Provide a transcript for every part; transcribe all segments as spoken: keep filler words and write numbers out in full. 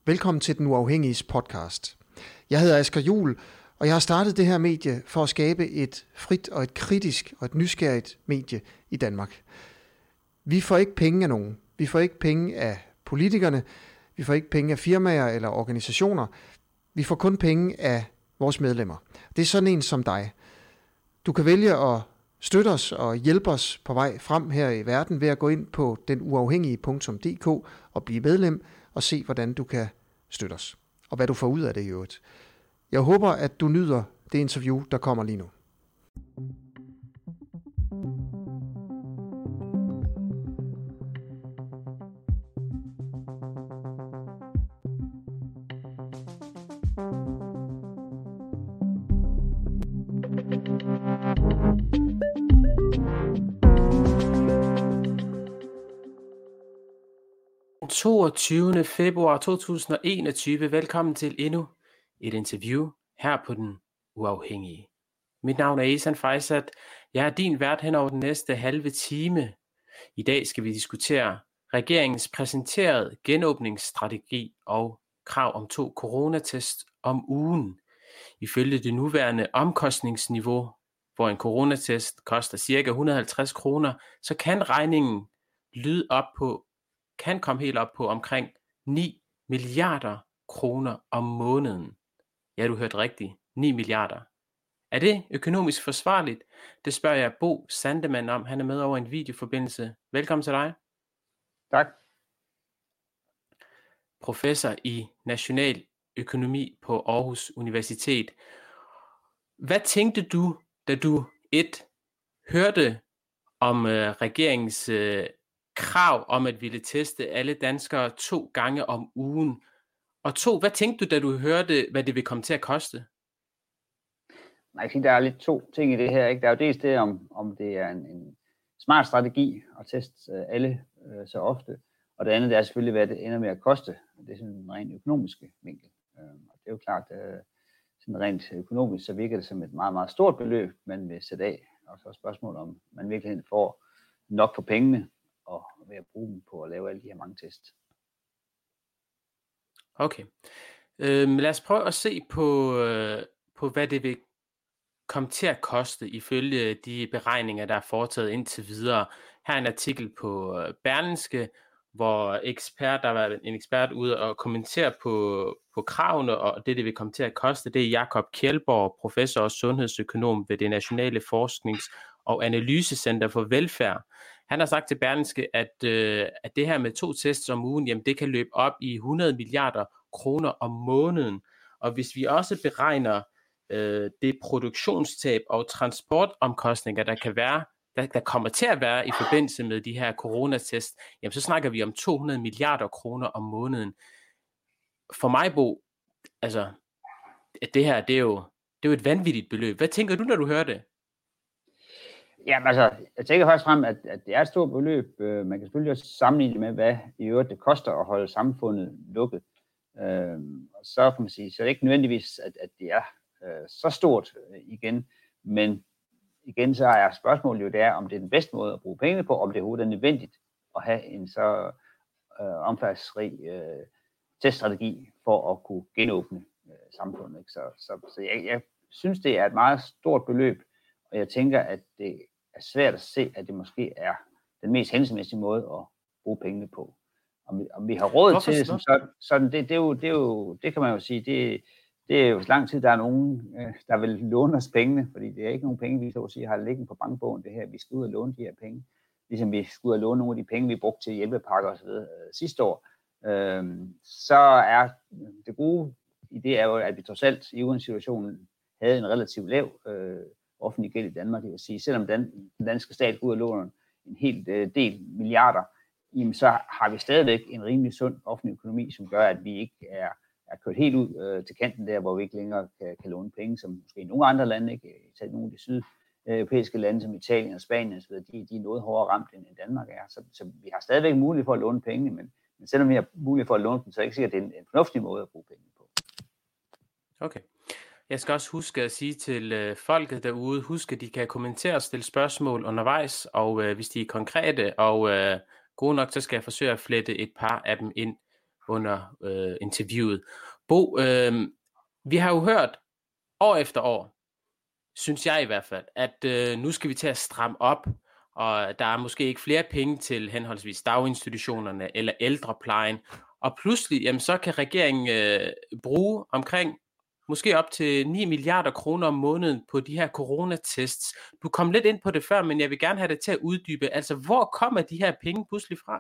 Velkommen til Den Uafhængiges podcast. Jeg hedder Asger Juhl, og jeg har startet det her medie for at skabe et frit og et kritisk og et nysgerrigt medie i Danmark. Vi får ikke penge af nogen. Vi får ikke penge af politikerne. Vi får ikke penge af firmaer eller organisationer. Vi får kun penge af vores medlemmer. Det er sådan en som dig. Du kan vælge at støtte os og hjælpe os på vej frem her i verden ved at gå ind på den uafhængige punktum d k og blive medlem og se, hvordan du kan støtte os, og hvad du får ud af det i øvrigt. Jeg håber, at du nyder det interview, der kommer lige nu. toogtyvende februar to tusind og enogtyve. Velkommen til endnu et interview her på Den Uafhængige. Mit navn er Ehsan Faisat. Jeg er din vært hen over den næste halve time. I dag skal vi diskutere regeringens præsenterede genåbningsstrategi og krav om to coronatest om ugen. Ifølge det nuværende omkostningsniveau, hvor en coronatest koster ca. et hundrede og halvtreds kroner, så kan regningen lyde op på kan komme helt op på omkring ni milliarder kroner om måneden. Ja, du hørte rigtigt. ni milliarder. Er det økonomisk forsvarligt? Det spørger jeg Bo Sandemann om. Han er med over en videoforbindelse. Velkommen til dig. Tak. Professor i national økonomi på Aarhus Universitet. Hvad tænkte du, da du et hørte om øh, regeringens øh, krav om at ville teste alle danskere to gange om ugen? Og to, hvad tænkte du, da du hørte, hvad det vil komme til at koste? Jeg kan der er lidt to ting i det her. Ikke? Der er jo dels det, om, om det er en, en smart strategi at teste uh, alle uh, så ofte. Og det andet det er selvfølgelig, hvad det ender med at koste. Det er sådan en rent økonomisk vinkel. Uh, og det er jo klart, uh, sådan rent økonomisk, så virker det som et meget, meget stort beløb, man vil sætte af. Og så er spørgsmålet, om man virkelig får nok for pengene, og ved at bruge dem på at lave alle de her mange tests. Okay. Øhm, lad os prøve at se på, øh, på, hvad det vil komme til at koste ifølge de beregninger, der er foretaget indtil videre. Her er en artikel på Berlingske, hvor ekspert, der var en ekspert ude og kommentere på, på kravene, og det, det vil komme til at koste. Det er Jakob Kjeldborg, professor og sundhedsøkonom ved det Nationale Forsknings- og Analysecenter for Velfærd. Han har sagt til Berlingske, at, øh, at det her med to tests om ugen, jamen det kan løbe op i hundrede milliarder kroner om måneden. Og hvis vi også beregner øh, det produktionstab og transportomkostninger, der kan være, der, der kommer til at være i forbindelse med de her coronatest, jamen så snakker vi om to hundrede milliarder kroner om måneden. For mig, Bo, altså, at det her, det er jo, det er jo et vanvittigt beløb. Hvad tænker du, når du hører det? Jamen altså, jeg tænker først frem, at, at det er et stort beløb. Man kan selvfølgelig også sammenligne det med, hvad i øvrigt det koster at holde samfundet lukket. Øhm, og så kan man sige, så er det ikke nødvendigvis, at, at det er øh, så stort øh, igen. Men igen, så er spørgsmålet jo der, om det er den bedste måde at bruge pengene på, om det overhovedet er nødvendigt at have en så øh, omfangsrig øh, teststrategi for at kunne genåbne øh, samfundet. Ikke? Så, så, så jeg, jeg synes, det er et meget stort beløb, og jeg tænker, at det er svært at se, at det måske er den mest hensigtsmæssige måde at bruge pengene på. Om vi, om vi har råd Hvorfor? til det, som sådan, sådan det, det, er jo, det, er jo, det kan man jo sige, det, det er jo så lang tid, der er nogen, der vil låne os pengene, fordi det er ikke nogen penge, vi så at sige, har liggende på bankbogen, det her, vi skal ud og låne de her penge, ligesom vi skal ud og låne nogle af de penge, vi brugte til hjælpepakker osv. sidste år. Øhm, så er det gode i det er jo, at vi trods alt i uden-situationen havde en relativt lav øh, offentlig gæld i Danmark, det vil sige, selvom den, den danske stat går ud og låner en hel øh, del milliarder, jamen, så har vi stadigvæk en rimelig sund offentlig økonomi, som gør, at vi ikke er, er kørt helt ud øh, til kanten der, hvor vi ikke længere kan, kan låne penge, som måske i nogle andre lande, ikke især nogle af de sydeuropæiske lande, som Italien og Spanien, så de, de er noget hårdere ramt, end Danmark er. Så, så vi har stadigvæk mulighed for at låne penge, men, men selvom vi har mulighed for at låne dem, så er det ikke sikkert, at det er en, en fornuftig måde at bruge penge på. Okay. Jeg skal også huske at sige til øh, folket derude, husk at de kan kommentere og stille spørgsmål undervejs, og øh, hvis de er konkrete og øh, gode nok, så skal jeg forsøge at flette et par af dem ind under øh, interviewet. Bo, øh, vi har jo hørt år efter år, synes jeg i hvert fald, at øh, nu skal vi til at stramme op, og der er måske ikke flere penge til henholdsvis daginstitutionerne eller ældreplejen, og pludselig jamen, så kan regeringen øh, bruge omkring måske op til ni milliarder kroner om måneden på de her coronatests. Du kom lidt ind på det før, men jeg vil gerne have det til at uddybe. Altså, hvor kommer de her penge pludselig fra?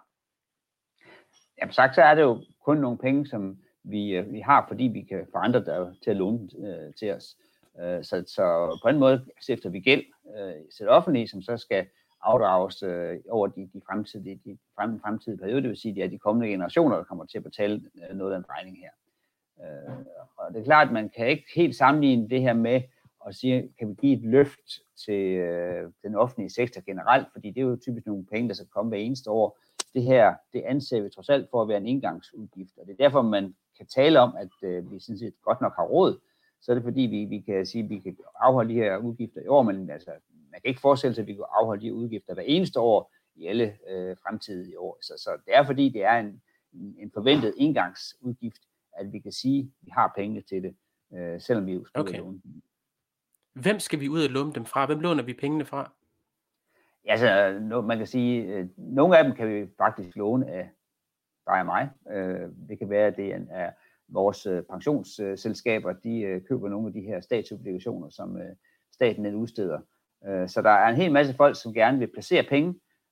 Jamen sagt, så er det jo kun nogle penge, som vi, vi har, fordi vi kan få andre der til at låne øh, til os. Øh, så, så på en måde stifter vi gæld øh, til det offentlige, som så skal afdrages øh, over de, de, fremtidige, de frem, fremtidige perioder. Det vil sige, at det er de kommende generationer, der kommer til at betale øh, noget af en regning her. Øh, og det er klart, at man kan ikke helt sammenligne det her med at sige, kan vi give et løft til øh, den offentlige sektor generelt, fordi det er jo typisk nogle penge, der skal komme hver eneste år. Det her, det anser vi trods alt for at være en engangsudgift, og det er derfor, man kan tale om, at øh, vi sådan set godt nok har råd. Så er det fordi, vi, vi kan sige, at vi kan afholde de her udgifter i år, men altså, man kan ikke forestille sig, at vi kan afholde de her udgifter hver eneste år i alle øh, fremtidige år. Så, så det er fordi, det er en, en forventet engangsudgift, at vi kan sige, at vi har penge til det, øh, selvom vi jo skal okay. låne dem. Hvem skal vi ud og låne dem fra? Hvem låner vi pengene fra? Ja, altså, man kan sige, at nogle af dem kan vi faktisk låne af dig og mig. Det kan være, at det er vores pensionsselskaber, de køber nogle af de her statsobligationer, som staten den udsteder. Så der er en hel masse folk, som gerne vil placere penge,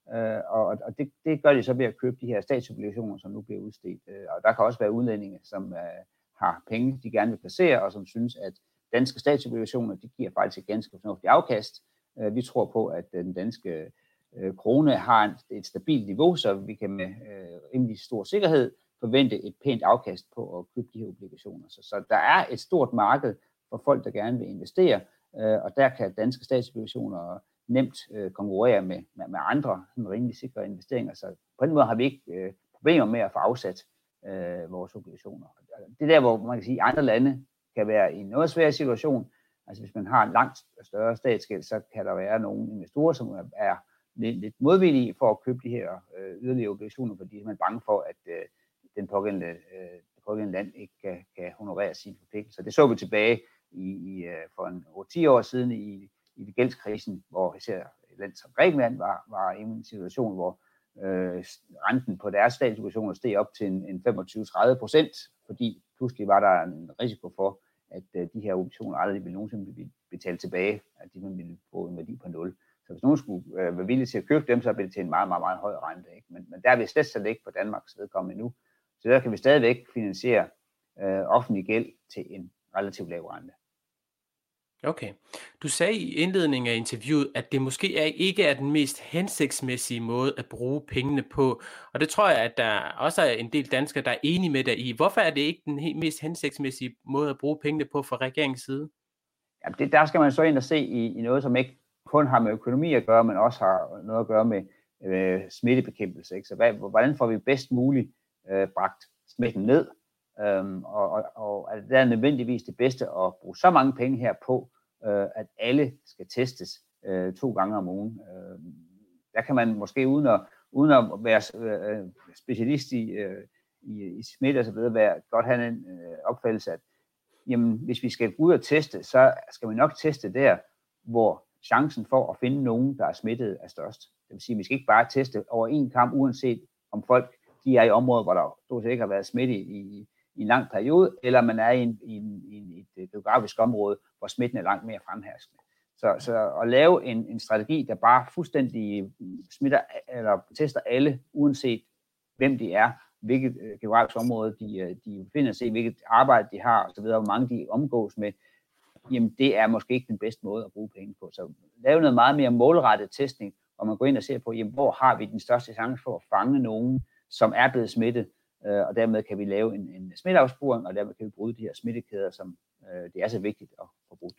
og det, det gør de så ved at købe de her statsobligationer, som nu bliver udstedt. Og der kan også være udlændinge, som har penge, de gerne vil placere, og som synes, at danske statsobligationer, de giver faktisk et ganske fornuftigt afkast. Vi tror på, at den danske øh, krone har et, et stabilt niveau, så vi kan med øh, rimelig stor sikkerhed forvente et pænt afkast på at købe de her obligationer. Så, så der er et stort marked for folk, der gerne vil investere, øh, og der kan danske statsobligationer nemt øh, konkurrere med, med, med andre sådan rimelig sikre investeringer. Så på den måde har vi ikke øh, problemer med at få afsat øh, vores obligationer. Det er der, hvor man kan sige, at andre lande kan være i en noget svær situation. Altså hvis man har en langt større statsgæld, så kan der være nogle investorer, som er lidt, lidt modvillige for at købe de her øh, yderligere obligationer, fordi man er bange for, at øh, den pågældende, øh, det pågældende land ikke kan, kan honorere sine forpligtelser. Det så vi tilbage i, i, for en otte til ti år siden i, i gældskrisen, hvor især et land som Grækenland var, var i en situation, hvor øh, renten på deres statsobligationer steg op til en, en femogtyve til tredive procent, fordi pludselig var der en risiko for, at øh, de her obligationer aldrig ville nogensinde blive betalt tilbage, at de ville få en værdi på nul. Så hvis nogen skulle øh, være villige til at købe dem, så bliver det til en meget, meget, meget høj rente. Ikke? Men, men der er vi slet slet ikke på Danmarks vedkommende nu. Så der kan vi stadigvæk finansiere øh, offentlig gæld til en relativt lav rente. Okay. Du sagde i indledningen af interviewet, at det måske er, ikke er den mest hensigtsmæssige måde at bruge pengene på. Og det tror jeg, at der også er en del danskere, der er enige med dig i. Hvorfor er det ikke den helt mest hensigtsmæssige måde at bruge pengene på fra regeringens side? Ja, det, der skal man så ind og se i, i noget, som ikke kun har med økonomi at gøre, men også har noget at gøre med øh, smittebekæmpelse. Ikke? Så hvad, hvordan får vi bedst muligt øh, bragt smitten ned? Øhm, og, og, og er det er nødvendigvis det bedste at bruge så mange penge her på, øh, at alle skal testes øh, to gange om ugen. Øh, der kan man måske uden at, uden at være øh, specialist i, øh, i, i smitte og så videre, være, godt have en øh, opfattelse, at jamen, hvis vi skal ud og teste, så skal vi nok teste der, hvor chancen for at finde nogen, der er smittet, er størst. Det vil sige, at vi skal ikke bare teste over en kamp, uanset om folk de er i områder, hvor der stort set ikke har været smitte i, i, i en lang periode, eller man er i, en, i, en, i et geografisk område, hvor smitten er langt mere fremherskende. Så, så at lave en, en strategi, der bare fuldstændig smitter eller tester alle, uanset hvem de er, hvilket øh, geografisk område de, de befinder sig i, hvilket arbejde de har, osv., hvor mange de omgås med, jamen det er måske ikke den bedste måde at bruge penge på. Så lave noget meget mere målrettet testning, hvor man går ind og ser på, jamen, hvor har vi den største chance for at fange nogen, som er blevet smittet, øh, og dermed kan vi lave en, en smitteafsporing, og dermed kan vi bryde de her smittekæder, som øh, det er så vigtigt at få brugt.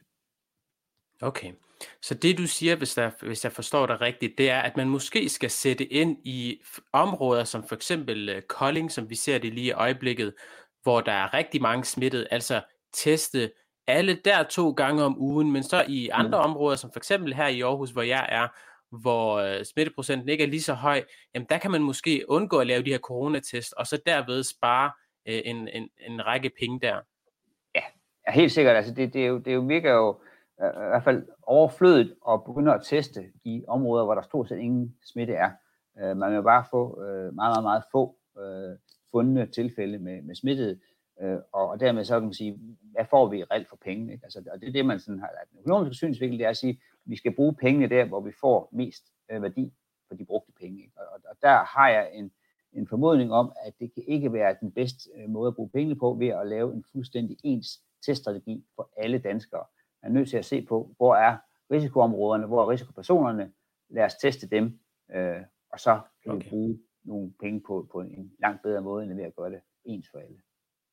Okay, så det du siger, hvis, der, hvis jeg forstår dig rigtigt, det er, at man måske skal sætte ind i områder som for eksempel Kolding, som vi ser det lige i øjeblikket, hvor der er rigtig mange smittet, altså teste alle der to gange om ugen, men så i andre mm. områder, som for eksempel her i Aarhus, hvor jeg er, hvor smitteprocenten ikke er lige så høj, jamen der kan man måske undgå at lave de her coronatest, og så derved spare øh, en, en, en række penge der. Ja, helt sikkert. Altså det, det, er jo, det er jo virker jo øh, i hvert fald overflødigt at begynde at teste i områder, hvor der stort set ingen smitte er. Øh, man vil bare få øh, meget, meget, meget få øh, fundne tilfælde med, med smittede, øh, og, og dermed så kan man sige, hvad får vi reelt for pengene? Ikke? Altså, og det er det, man sådan har lagt. Den økonomiske synsvinkel, det er at sige, at vi skal bruge pengene der, hvor vi får mest øh, værdi for de brugte penge. Ikke? Og, og der har jeg en, en formodning om, at det kan ikke være den bedste øh, måde at bruge pengene på, ved at lave en fuldstændig ens teststrategi for alle danskere. Man er nødt til at se på, hvor er risikoområderne, hvor er risikopersonerne, lad os teste dem, øh, og så kan okay. vi bruge nogle penge på, på en langt bedre måde, end ved at gøre det ens for alle.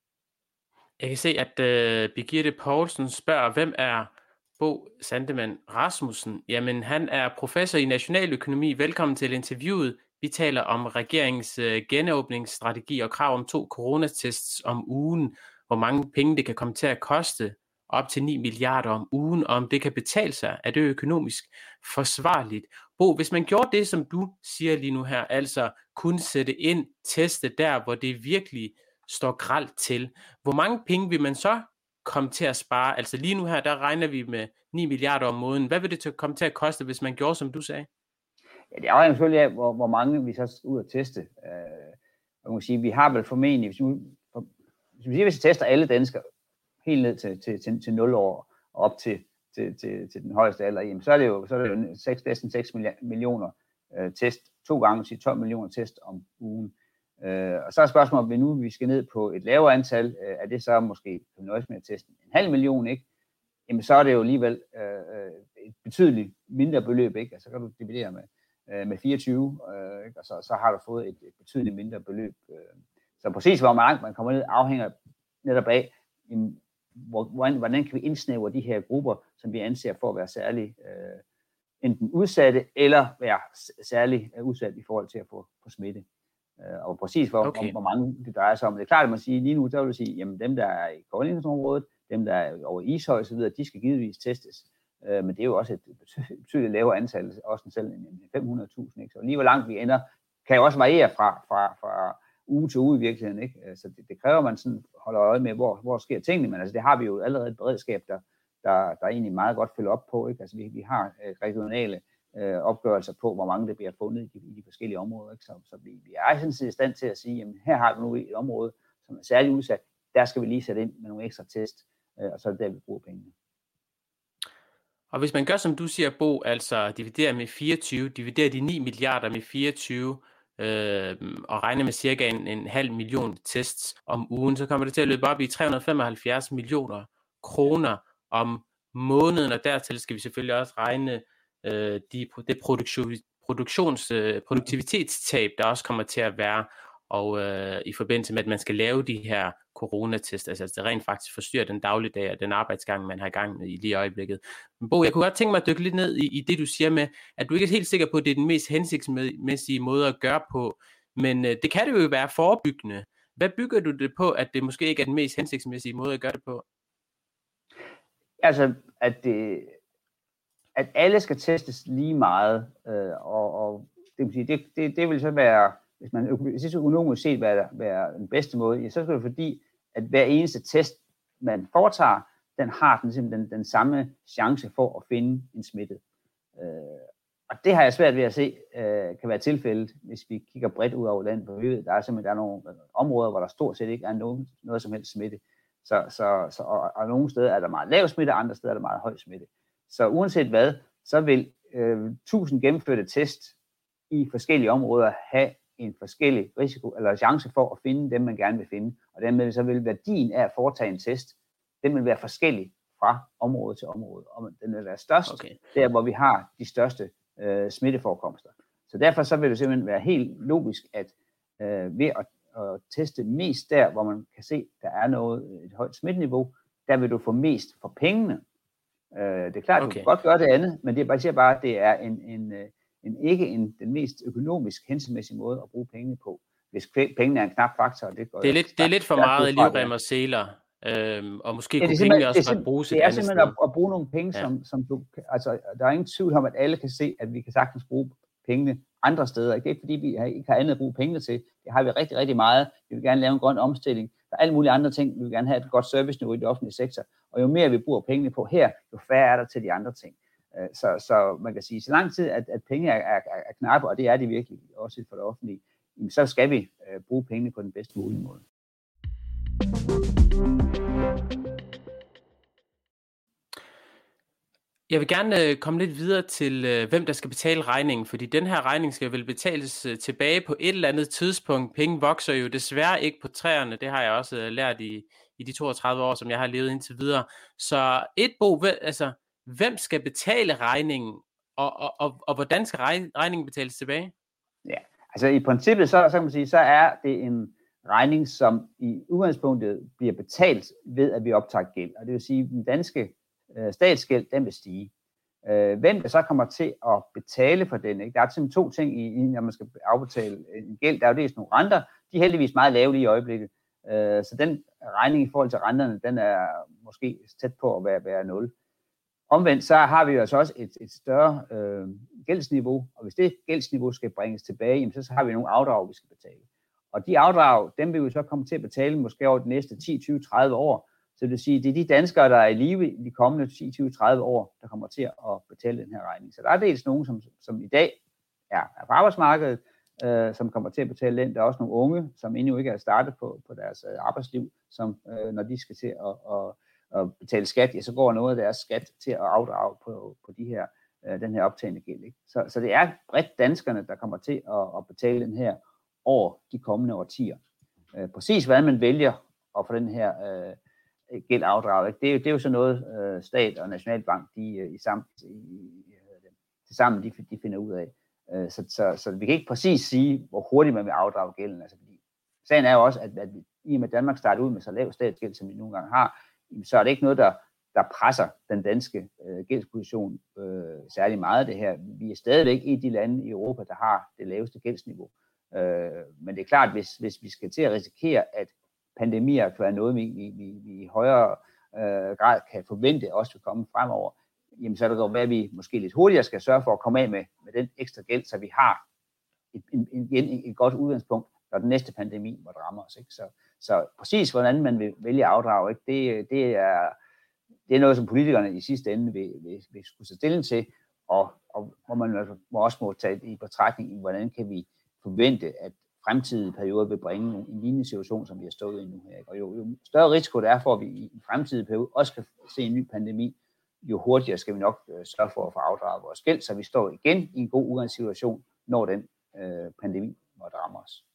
Jeg kan se, at uh, Birgitte Poulsen spørger, hvem er Bo Sandemann Rasmussen? Jamen, han er professor i nationaløkonomi. Velkommen til interviewet. Vi taler om regeringens uh, genåbningsstrategi og krav om to coronatests om ugen. Hvor mange penge det kan komme til at koste, op til ni milliarder om ugen, og om det kan betale sig. Er det økonomisk forsvarligt? Bo, hvis man gjorde det, som du siger lige nu her, altså kunne sætte ind, teste der, hvor det virkelig står grelt til, hvor mange penge vil man så komme til at spare? Altså lige nu her, der regner vi med ni milliarder om måneden. Hvad vil det til komme til at koste, hvis man gjorde, som du sagde? Ja, det afhænger selvfølgelig af, hvor, hvor mange vi så skal ud og teste. Øh, man kan sige, vi har vel formentlig, hvis vi, hvis vi, hvis vi tester alle danskere, helt ned til, til, til, til nul år og op til, til, til, til den højeste alder, jamen, så er det jo, så er det jo seks, næsten seks millioner øh, test, to gange til tolv millioner test om ugen. Øh, og så er spørgsmålet, om vi nu vi skal ned på et lavere antal, øh, er det så måske nøjes med at teste en halv million, ikke? Jamen så er det jo alligevel øh, et betydeligt mindre beløb, ikke? Altså så kan du dividere med, øh, med fireogtyve, øh, ikke? Og så, så har du fået et, et betydeligt mindre beløb. Øh. Så præcis hvor meget man kommer ned, afhænger netop af, jamen, Hvordan, hvordan kan vi indsnævre de her grupper, som vi anser for at være særlig øh, enten udsatte, eller være særlig øh, udsat i forhold til at få, få smitte. Øh, og præcis hvor, okay. hvor, hvor mange det drejer sig om. Det er klart, at man siger lige nu, der vil sige, jamen dem, der er i Koldingområdet, dem, der er over Ishøj og så videre, de skal givetvis testes. Øh, men det er jo også et betydeligt lavere antal, også selv end fem hundrede tusind. Ikke? Så lige hvor langt vi ender, kan jo også variere fra, fra, fra uge til uge i virkeligheden, ikke? Så det, det kræver, at man sådan holder øje med, hvor, hvor sker tingene, men altså det har vi jo allerede et beredskab, der, der, der egentlig meget godt følger op på, ikke? Altså vi, vi har øh, regionale øh, opgørelser på, hvor mange der bliver fundet i de, i de forskellige områder, ikke? Så, så vi, vi er sådan set i stand til at sige, jamen her har vi nu et område, som er særligt udsat, der skal vi lige sætte ind med nogle ekstra test, øh, og så er det der, vi bruger pengene. Og hvis man gør, som du siger, Bo, altså dividerer med fireogtyve, dividerer de ni milliarder med fireogtyve, Øh, og regner med cirka en, en halv million tests om ugen, så kommer det til at løbe op i tre hundrede og femoghalvfjerds millioner kroner om måneden, og dertil skal vi selvfølgelig også regne øh, de, det produktion, produktions, øh, produktivitetstab, der også kommer til at være, og øh, i forbindelse med, at man skal lave de her coronatest, altså det rent faktisk forstyrrer den dagligdag og den arbejdsgang, man har i gang med i lige øjeblikket. Men Bo, jeg kunne godt tænke mig at dykke lidt ned i, i det, du siger med, at du ikke er helt sikker på, at det er den mest hensigtsmæssige måde at gøre på, men øh, det kan det jo være forebyggende. Hvad bygger du det på, at det måske ikke er den mest hensigtsmæssige måde at gøre det på? Altså, at, det, at alle skal testes lige meget, øh, og, og det, vil sige, det, det, det vil så være, hvis man hvis økonomisk set være, være den bedste måde, ja, så skal det fordi, at hver eneste test, man foretager, den har den, simpelthen den, den samme chance for at finde en smittet. Øh, og det har jeg svært ved at se, øh, kan være tilfældet, hvis vi kigger bredt ud over landet, for vi ved, der er simpelthen der er nogle områder, hvor der stort set ikke er nogen, noget som helst smitte. Så, så, så, og, og nogle steder er der meget lav smitte, andre steder er der meget høj smitte. Så uanset hvad, så vil øh, tusind gennemførte test i forskellige områder have en forskellig risiko eller chance for at finde dem, man gerne vil finde. Og dermed så vil værdien af at foretage en test, den vil være forskellig fra område til område. Og den vil være størst okay. der, hvor vi har de største øh, smitteforekomster. Så derfor så vil det simpelthen være helt logisk, at øh, ved at, at teste mest der, hvor man kan se, der er noget, et højt smitteniveau, der vil du få mest for pengene. Øh, det er klart, okay. du kan godt gøre det andet, men det er bare, siger bare, at det er en, en, en, ikke en, den mest økonomisk hensigtsmæssige måde at bruge penge på. Hvis pengene er en knap faktor. Det, det, er, lidt, det er lidt for meget livrem og seler, øhm, og måske ja, kunne pengene også godt bruges et andet sted. Det er simpelthen at, at bruge nogle penge, ja. som, som du, altså der er ingen tvivl om, at alle kan se, at vi kan sagtens bruge pengene andre steder. Det er ikke fordi, vi ikke har andet at bruge pengene til. Det har vi rigtig, rigtig meget. Vi vil gerne lave en grøn omstilling. Der er alle mulige andre ting. Vi vil gerne have et godt serviceniveau i det offentlige sektor. Og jo mere vi bruger pengene på her, jo færre er der til de andre ting. Så, så man kan sige, så lang tid, at, at penge er, er, er knappe, og det er de virkelig også for det offentlige, så skal vi bruge pengene på den bedste mulige måde. Jeg vil gerne komme lidt videre til, hvem der skal betale regningen, fordi den her regning skal vel betales tilbage på et eller andet tidspunkt. Penge vokser jo desværre ikke på træerne, det har jeg også lært i, i de toogtredive år, som jeg har levet indtil videre. Så et Bo, altså, hvem skal betale regningen, og, og, og, og hvordan skal regningen betales tilbage? Ja, altså i princippet, så, så kan man sige, så er det en regning, som i udgangspunktet bliver betalt ved, at vi optager gæld. Og det vil sige, at den danske øh, statsgæld, den vil stige. Øh, hvem der så kommer til at betale for den? Ikke? Der er simpelthen to ting, i, når man skal afbetale en gæld. Der er jo dels nogle renter, de er heldigvis meget lave lige i øjeblikket. Øh, så den regning i forhold til renterne, den er måske tæt på at være, være nul. Omvendt så har vi jo altså også et, et større øh, gældsniveau, og hvis det gældsniveau skal bringes tilbage, jamen så, så har vi nogle afdrag, vi skal betale. Og de afdrag, dem vil vi så komme til at betale måske over de næste ti, tyve, tredive år. Så det vil sige, det er de danskere, der er i live i de kommende ti, tyve, tredive år, der kommer til at betale den her regning. Så der er dels nogen, som, som i dag er, er på arbejdsmarkedet, øh, som kommer til at betale den. Der er også nogle unge, som endnu ikke er startet på, på deres øh, arbejdsliv, som øh, når de skal til at, at, at betale skat, ja, så går noget af deres skat til at afdrage på, på de her, øh, den her optagende gæld. Ikke? Så, så det er bredt danskerne, der kommer til at, at betale den her over de kommende årtier. Øh, præcis hvordan man vælger at få den her øh, gæld afdraget, det er jo, det er jo så noget, øh, stat og nationalbank, de øh, i sammen, i, i, til sammen, de, de finder ud af. Øh, så, så, så vi kan ikke præcis sige, hvor hurtigt man vil afdrage gælden. Altså, fordi sagen er jo også, at, at i og med Danmark starter ud med så lav statsgæld, som vi nogle gange har, så er det ikke noget, der, der presser den danske øh, gældsposition øh, særlig meget det her. Vi er stadigvæk i de lande i Europa, der har det laveste gældsniveau. Øh, men det er klart, hvis, hvis vi skal til at risikere, at pandemier kan være noget, vi, vi, vi, vi i højere øh, grad kan forvente også vil komme fremover, jamen så er det godt, at vi måske lidt hurtigere skal sørge for at komme af med, med den ekstra gæld, så vi har et, en, en, et godt udgangspunkt, når den næste pandemi måtte ramme os. Ikke? Så, så præcis hvordan man vil vælge afdrag, ikke? Det, det, er, det er noget, som politikerne i sidste ende vil, vil, vil skulle tage stilling til, og, og hvor man altså også må tage i betragtning, hvordan kan vi forvente, at fremtidige perioder vil bringe en lignende situation, som vi har stået i nu her. Og jo, jo større risiko det er for, at vi i en fremtidig periode også kan se en ny pandemi, jo hurtigere skal vi nok øh, sørge for at få afdraget vores gæld, så vi står igen i en god udgangssituation, når den øh, pandemi måtte ramme os.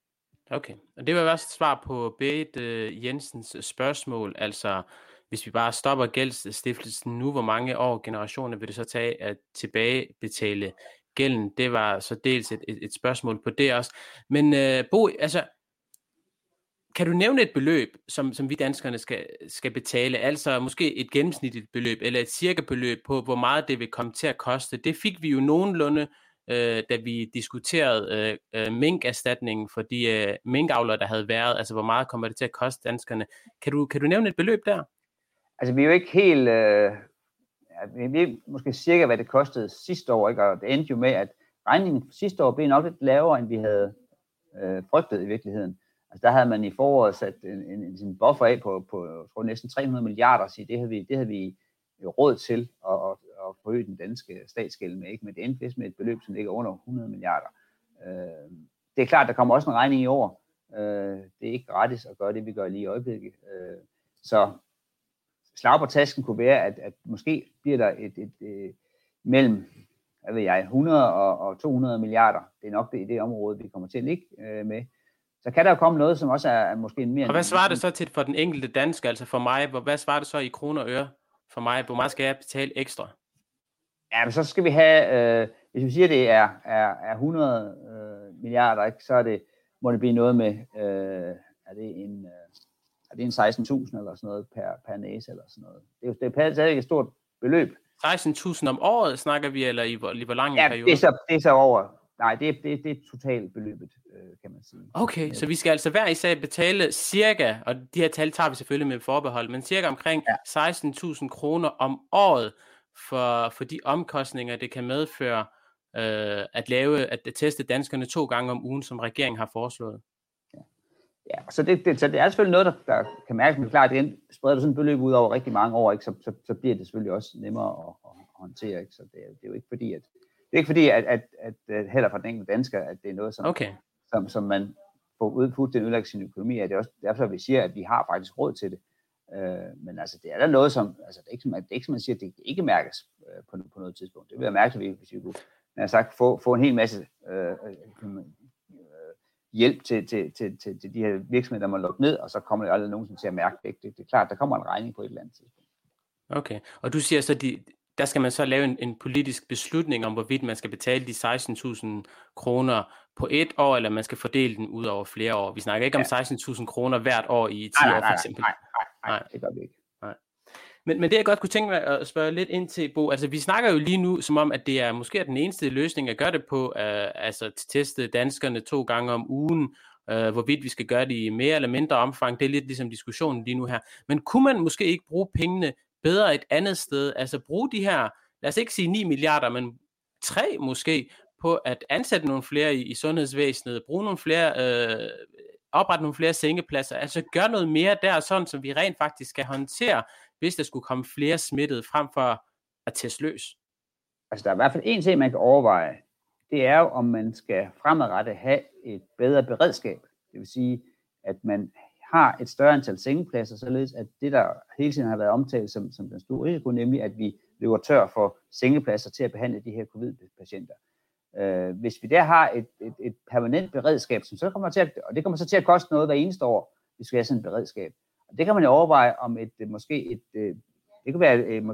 Okay, og det var også et svar på Berit øh, Jensens spørgsmål, altså hvis vi bare stopper gældsstiftelsen nu, hvor mange år, generationer vil det så tage at tilbagebetale gælden? Det var så dels et, et, et spørgsmål på det også. Men øh, Bo, altså, kan du nævne et beløb, som, som vi danskerne skal, skal betale, altså måske et gennemsnitligt beløb, eller et cirka beløb på, hvor meget det vil komme til at koste? Det fik vi jo nogenlunde, øh, da vi diskuterede øh, øh, minkerstatningen for de øh, minkavlere, der havde været, altså hvor meget kommer det til at koste danskerne? Kan du, kan du nævne et beløb der? Altså vi er jo ikke helt... Øh... Vi ved måske cirka, hvad det kostede sidste år, ikke? Og det endte jo med, at regningen sidste år blev nok lidt lavere, end vi havde øh, frygtet i virkeligheden. Altså der havde man i foråret sat en, en, en, en buffer af på, på tror, næsten tre hundrede milliarder, så det havde vi, det havde vi råd til at, at, at forøge den danske statsgæld med, ikke? Men det endte med et beløb, som ligger under hundrede milliarder. Øh, det er klart, der kommer også en regning i år. Øh, det er ikke gratis at gøre det, vi gør lige i øjeblikket. Øh, så slag på tasken kunne være, at, at måske bliver der et, et, et mellem hvad ved jeg, hundrede og to hundrede milliarder. Det er nok det i det område, vi kommer til at ligge øh, med. Så kan der jo komme noget, som også er, er måske en mere... Og hvad svarer det så til for den enkelte dansker, altså for mig? Hvad svarer det så i kroner og øre for mig? Hvor meget skal jeg betale ekstra? Ja, men så skal vi have... Øh, hvis vi siger, at det er, er, er hundrede øh, milliarder, ikke, så er det, må det blive noget med... Øh, er det en... Øh, Er det en seksten tusind eller sådan noget per, per næse eller sådan noget? Det er jo det er stadig et stort beløb. seksten tusind om året snakker vi, eller i hvor, i hvor lang en ja, periode? Det er, så, det er så over. Nej, det er, det, det er totalt beløbet, kan man sige. Okay, så vi skal altså hver især betale cirka, og de her tal tager vi selvfølgelig med forbehold, men cirka omkring ja. seksten tusind kroner om året for, for de omkostninger, det kan medføre øh, at lave, at teste danskerne to gange om ugen, som regeringen har foreslået. Ja, så det, det, så det er selvfølgelig noget, der, der kan mærkes, men klart, igen, spreder du sådan et beløb ud over rigtig mange år, ikke, så, så, så bliver det selvfølgelig også nemmere at, at håndtere. Ikke? Så det, det er jo ikke fordi, at, det er ikke fordi, at, at, at, at heller fra den enkelte dansker, at det er noget, som, okay. som, som man får ud fuldstændig ødelægge sin økonomi. At det er også derfor, vi siger, at vi har faktisk råd til det. Øh, men altså, det er da noget, som, altså, det er ikke som, det er ikke som man siger, at det ikke mærkes øh, på, på noget tidspunkt. Det vil jeg mærke, hvis vi kunne, jeg har sagt, få, få en hel masse øh, øh, hjælp til, til, til, til, til de her virksomheder, der må lukke ned, og så kommer det aldrig nogen til at mærke det. Det, det er klart, der kommer en regning på et eller andet tidspunkt. Okay, og du siger så, de, der skal man så lave en, en politisk beslutning om, hvorvidt man skal betale de seksten tusind kroner på et år, eller man skal fordele den ud over flere år. Vi snakker ikke ja. om seksten tusind kroner hvert år i ti nej, nej, år, for eksempel. Nej, nej, nej, nej, det gør vi ikke. Nej. Men, men det jeg godt kunne tænke mig at spørge lidt ind til, Bo, altså vi snakker jo lige nu, som om, at det er måske den eneste løsning at gøre det på, uh, altså at teste danskerne to gange om ugen, uh, hvorvidt vi skal gøre det i mere eller mindre omfang. Det er lidt ligesom diskussionen lige nu her. Men kunne man måske ikke bruge pengene bedre et andet sted, altså bruge de her, lad os ikke sige ni milliarder, men tre måske, på at ansætte nogle flere i, i sundhedsvæsenet, bruge nogle flere, øh, oprette nogle flere sengepladser, altså gøre noget mere der, sådan som vi rent faktisk skal håndtere, hvis der skulle komme flere smittede, frem for at teste løs. Altså der er i hvert fald en ting, man kan overveje, det er jo, om man skal fremadrettet have et bedre beredskab, det vil sige, at man har et større antal sengepladser, således at det, der hele tiden har været omtalt som, som den store risiko, nemlig at vi løber tør for sengepladser til at behandle de her covid-patienter. Øh, hvis vi der har et, et, et permanent beredskab, som så kommer til at, og det kommer så til at koste noget hver eneste år, hvis vi har sådan et beredskab. Og det kan man jo overveje om et, måske et, det kan være,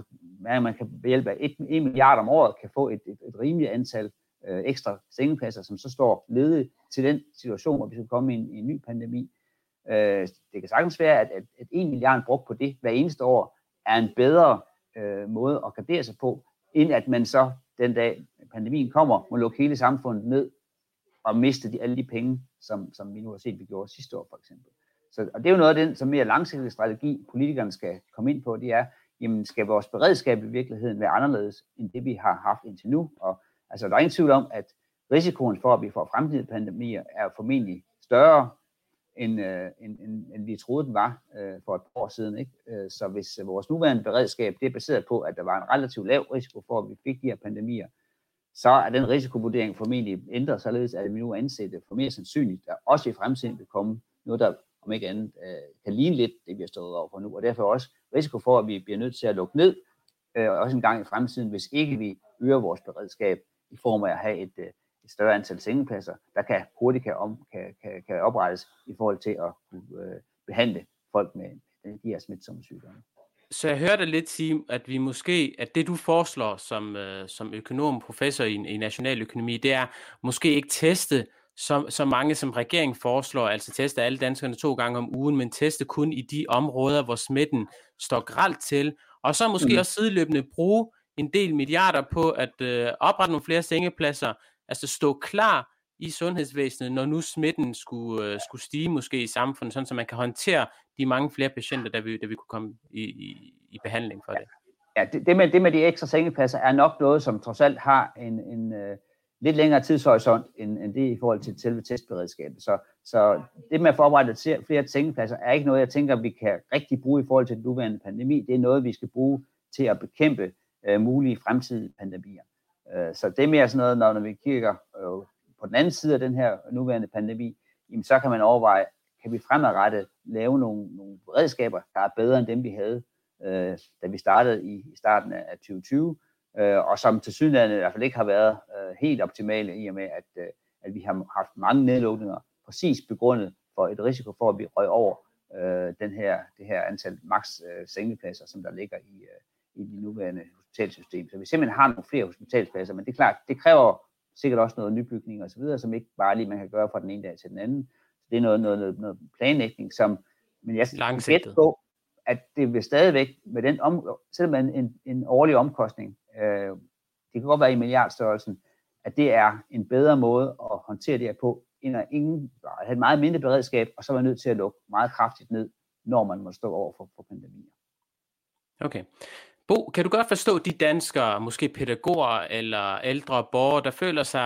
at man kan ved hjælp af et, en milliard om året kan få et, et, et rimeligt antal øh, ekstra sengepladser, som så står ledige til den situation, hvor vi skal komme i en, i en ny pandemi. Øh, det kan sagtens være, at, at, at en milliard brugt på det hver eneste år er en bedre øh, måde at gardere sig på, end at man så den dag pandemien kommer, må lukke hele samfundet ned og miste de, alle de penge, som, som vi nu har set, vi gjorde sidste år for eksempel. Så, og det er jo noget af den, som mere langsigtede strategi, politikerne skal komme ind på, det er, jamen skal vores beredskab i virkeligheden være anderledes, end det vi har haft indtil nu. Og altså, der er ingen tvivl om, at risikoen for, at vi får fremtidige pandemier, er formentlig større, end, øh, end, end, end vi troede, den var øh, for et par år siden. Ikke? Øh, så hvis øh, vores nuværende beredskab, det er baseret på, at der var en relativt lav risiko for, at vi fik de her pandemier, så er den risikovurdering formentlig ændret, således at vi nu anser det for mere sandsynligt, at også i fremtiden vil komme noget, der om ikke andet øh, kan ligne lidt det, vi har stået over for nu. Og derfor også risiko for, at vi bliver nødt til at lukke ned, øh, også en gang i fremtiden, hvis ikke vi øger vores beredskab i form af at have et, øh, et større antal sengepladser, der kan hurtigt kan, om, kan, kan, kan oprettes i forhold til at kunne øh, behandle folk med de her smitsomme sygdomme. Så jeg hørte lidt sige, at vi måske, at det du foreslår som, øh, som økonom, professor i, i nationaløkonomi, det er måske ikke teste så, så mange som regeringen foreslår, altså teste alle danskerne to gange om ugen, men teste kun i de områder, hvor smitten står grelt til, og så måske mm. også sideløbende bruge en del milliarder på at øh, oprette nogle flere sengepladser, altså stå klar i sundhedsvæsenet, når nu smitten skulle, øh, skulle stige måske i samfundet, sådan så man kan håndtere de mange flere patienter, der vi, der vi kunne komme i, i, i behandling for det. Ja, det, det, med, det med de ekstra sengepladser er nok noget, som trods alt har en, en uh, lidt længere tidshorisont, end, end det i forhold til selve testberedskabet. Så, så det med at forberede flere sengepladser er ikke noget, jeg tænker, vi kan rigtig bruge i forhold til den nuværende pandemi. Det er noget, vi skal bruge til at bekæmpe uh, mulige fremtidige pandemier. Uh, så det er mere sådan noget, når, når vi kigger uh, på den anden side af den her nuværende pandemi, jamen, så kan man overveje, kan vi fremadrettet lave nogle, nogle redskaber, der er bedre end dem, vi havde, øh, da vi startede i, i starten af tyve tyve, øh, og som tilsyneladende i hvert fald ikke har været øh, helt optimale, i og med, at, øh, at vi har haft mange nedlukninger, præcis begrundet for et risiko for, at vi røg over øh, den her, det her antal maks øh, sengepladser, som der ligger i, øh, i det nuværende hospitalsystem. Så vi simpelthen har nogle flere hospitalspladser, men det er klart, det kræver sikkert også noget nybygning og så videre, som ikke bare lige man kan gøre fra den ene dag til den anden. Det er noget, noget, noget planlægning, som, men jeg gætter på, at det vil stadigvæk, med den om, selvom en, en, en årlig omkostning, øh, det kan godt være i milliardstørrelsen, at det er en bedre måde at håndtere det her på, end at ingen, at have et meget mindre beredskab, og så er man nødt til at lukke meget kraftigt ned, når man må stå over for, for pandemier. Okay. Bo, kan du godt forstå de danskere, måske pædagoger eller ældre borgere, der føler sig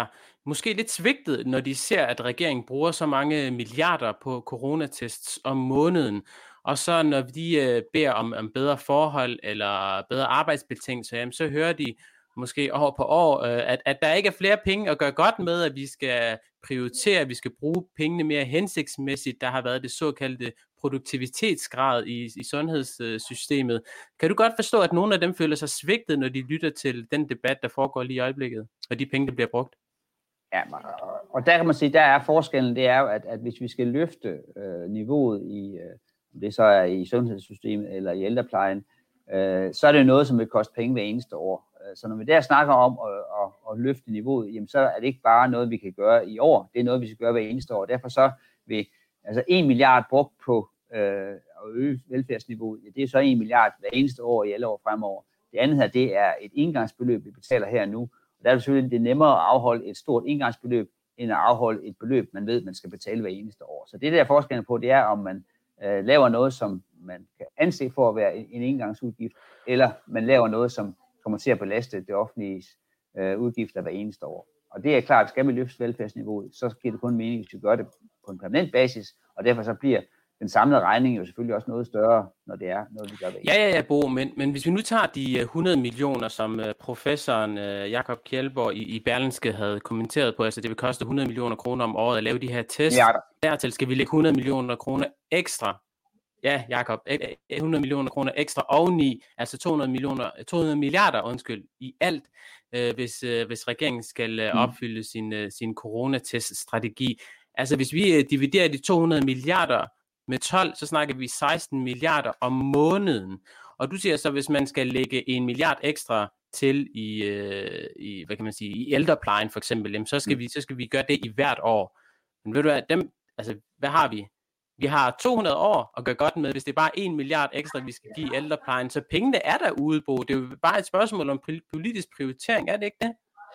måske lidt svigtet, når de ser, at regeringen bruger så mange milliarder på coronatests om måneden, og så når de øh, beder om, om bedre forhold eller bedre arbejdsbetingelser, jamen, så hører de måske år på år, øh, at, at der ikke er flere penge at gøre godt med, at vi skal prioritere, at vi skal bruge pengene mere hensigtsmæssigt. Der har været det såkaldte produktivitetsgrad i, i sundhedssystemet. Kan du godt forstå, at nogle af dem føler sig svigtet, når de lytter til den debat, der foregår lige i øjeblikket, og de penge, der bliver brugt? Ja, og der kan man sige, der er forskellen, det er jo, at, at hvis vi skal løfte øh, niveauet i, øh, om det så er i sundhedssystemet eller i ældreplejen, øh, så er det noget, som vil koste penge hver eneste år. Så når vi der snakker om at, at, at løfte niveauet, jamen så er det ikke bare noget, vi kan gøre i år. Det er noget, vi skal gøre hver eneste år. Derfor så vil altså en milliard brugt på øh, at øge velfærdsniveauet, ja, det er så en milliard hver eneste år i alle år fremover. Det andet her, det er et engangsbeløb, vi betaler her nu. Og der er det selvfølgelig det er nemmere at afholde et stort engangsbeløb, end at afholde et beløb, man ved, man skal betale hver eneste år. Så det der forskellen på, det er, om man øh, laver noget, som man kan anse for at være en, en engangsudgift, eller man laver noget, som kommer til at belaste det offentlige øh, udgifter hver eneste år. Og det er klart, at skal vi løfte velfærdsniveauet, så giver det kun mening, hvis vi gør det på en permanent basis, og derfor så bliver den samlede regning jo selvfølgelig også noget større, når det er noget, vi gør hver Ja, ja, ja, Bo, men, men hvis vi nu tager de hundrede millioner, som uh, professoren uh, Jakob Kjeldborg i, i Berlingske havde kommenteret på, altså det vil koste hundrede millioner kroner om året at lave de her tests. Ja, dertil skal vi lægge hundrede millioner kroner ekstra. Ja, Jakob, hundrede millioner kroner ekstra oveni, altså to hundrede millioner, to hundrede milliarder, undskyld, i alt, øh, hvis, øh, hvis regeringen skal øh, opfylde sin, øh, sin coronateststrategi. Altså hvis vi øh, dividerer de to hundrede milliarder med tolv, så snakker vi seksten milliarder om måneden. Og du siger så, hvis man skal lægge en milliard ekstra til i, øh, i hvad kan man sige, i ældreplejen for eksempel, jamen, så skal vi så skal vi gøre det i hvert år. Men ved du hvad, dem, altså hvad har vi? Vi har to hundrede år at gøre godt med, hvis det er bare en milliard ekstra, vi skal give ældreplejen. Så pengene er derude, Bo. Det er jo bare et spørgsmål om politisk prioritering, er det ikke det?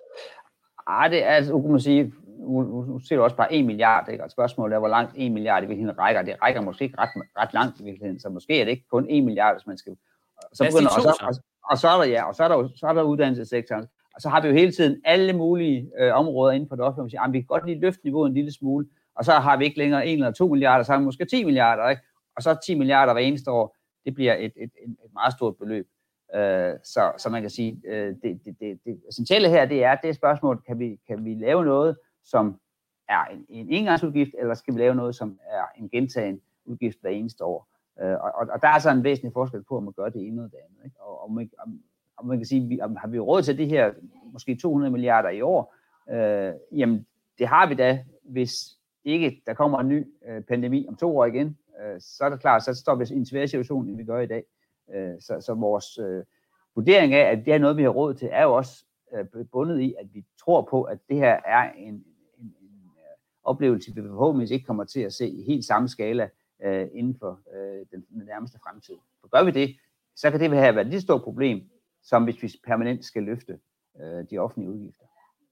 Ej, det er altså, nu kan man sige, nu, nu ser du også bare en milliard, ikke? Og spørgsmålet er, hvor langt en milliard i virkeligheden rækker. Det rækker måske ikke ret, ret langt i virkeligheden, så måske er det ikke kun en milliard, hvis man skal... Så begynder, og, så, og, og så er der, ja, og så er der, så er der uddannelsessektoren. Og så har vi jo hele tiden alle mulige øh, områder inden for det offentlige, hvor man siger, vi kan godt lige løfte niveauet en lille smule, og så har vi ikke længere en eller to milliarder, så har vi måske ti milliarder, ikke? Og så ti milliarder hver eneste år, det bliver et, et, et meget stort beløb. Uh, så, så man kan sige, uh, det, det, det, det essentielle her, det er det spørgsmål, kan vi, kan vi lave noget, som er en, en engangsudgift, eller skal vi lave noget, som er en gentagen udgift hver eneste år? Uh, og, og der er så en væsentlig forskel på, om man gør det ene eller det andet, ikke? Og, og, man, om, om man kan sige, vi, om, har vi råd til det her, måske to hundrede milliarder i år? Uh, jamen, det har vi da, hvis ikke der kommer en ny øh, pandemi om to år igen, øh, så er det klart, så står vi i en svær situation, end vi gør i dag. Øh, så, så vores øh, vurdering af, at det er noget, vi har råd til, er jo også øh, bundet i, at vi tror på, at det her er en, en, en øh, oplevelse, vi forhåbentlig ikke kommer til at se i helt samme skala øh, inden for øh, den, den nærmeste fremtid. For gør vi det, så kan det have været et lige stort problem, som hvis vi permanent skal løfte øh, de offentlige udgifter.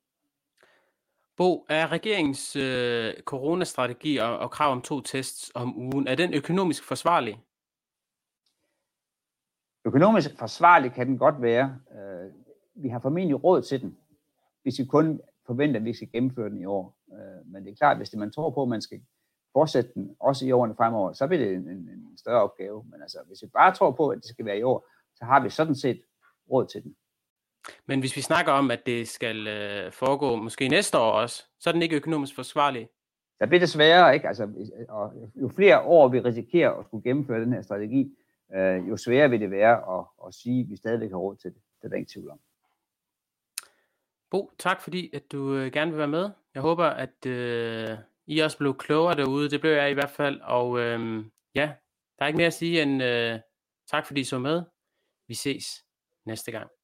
Bo, er regeringens øh, coronastrategi og, og krav om to tests om ugen, er den økonomisk forsvarlig? Økonomisk forsvarlig kan den godt være. Øh, vi har formentlig råd til den, hvis vi kun forventer, at vi skal gennemføre den i år. Øh, men det er klart, hvis det, man tror på, at man skal fortsætte den, også i årene fremover, så bliver det en, en, en større opgave. Men altså, hvis vi bare tror på, at det skal være i år, så har vi sådan set råd til den. Men hvis vi snakker om, at det skal øh, foregå måske næste år også, så er den ikke økonomisk forsvarlig? Der bliver det sværere, ikke? Altså, og jo flere år vi risikerer at skulle gennemføre den her strategi, øh, jo sværere vil det være at, at sige, at vi stadigvæk har råd til det. Det er der ingen tvivl om. Bo, tak fordi at du øh, gerne vil være med. Jeg håber, at øh, I også blev klogere derude. Det blev jeg i hvert fald. Og øh, ja, der er ikke mere at sige end øh, tak fordi I så med. Vi ses næste gang.